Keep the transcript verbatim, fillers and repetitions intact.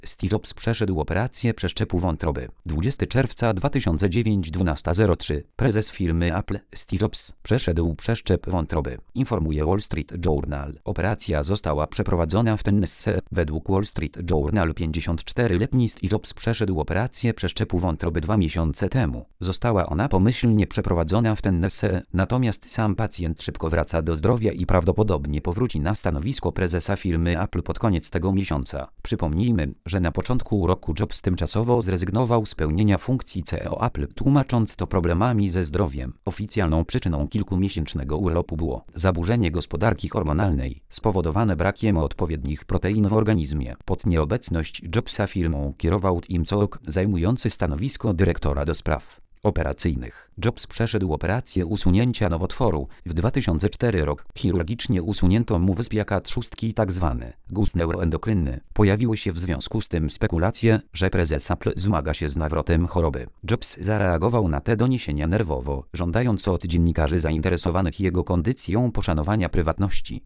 Steve Jobs przeszedł operację przeszczepu wątroby. dwudziestego czerwca dwa tysiące dziewiątego, dwunasta zero trzy. Prezes firmy Apple, Steve Jobs, przeszedł przeszczep wątroby. Informuje Wall Street Journal. Operacja została przeprowadzona w Tennessee. Według Wall Street Journal pięćdziesięcioczteroletni Steve Jobs przeszedł operację przeszczepu wątroby dwa miesiące temu. Została ona pomyślnie przeprowadzona w Tennessee, natomiast sam pacjent szybko wraca do zdrowia i prawdopodobnie powróci na stanowisko prezesa firmy Apple pod koniec tego miesiąca. Przypomnijmy, że na początku roku Jobs tymczasowo zrezygnował z pełnienia funkcji C E O Apple, tłumacząc to problemami ze zdrowiem. Oficjalną przyczyną kilkumiesięcznego urlopu było zaburzenie gospodarki hormonalnej, spowodowane brakiem odpowiednich protein w organizmie. Pod nieobecność Jobsa firmą kierował Tim Cook, zajmujący stanowisko dyrektora do spraw operacyjnych. Jobs przeszedł operację usunięcia nowotworu. W dwa tysiące czwartym roku chirurgicznie usunięto mu wyspiaka trzustki, tzw. guz neuroendokrynny. Pojawiły się w związku z tym spekulacje, że prezes Apple zmaga się z nawrotem choroby. Jobs zareagował na te doniesienia nerwowo, żądając od dziennikarzy zainteresowanych jego kondycją poszanowania prywatności.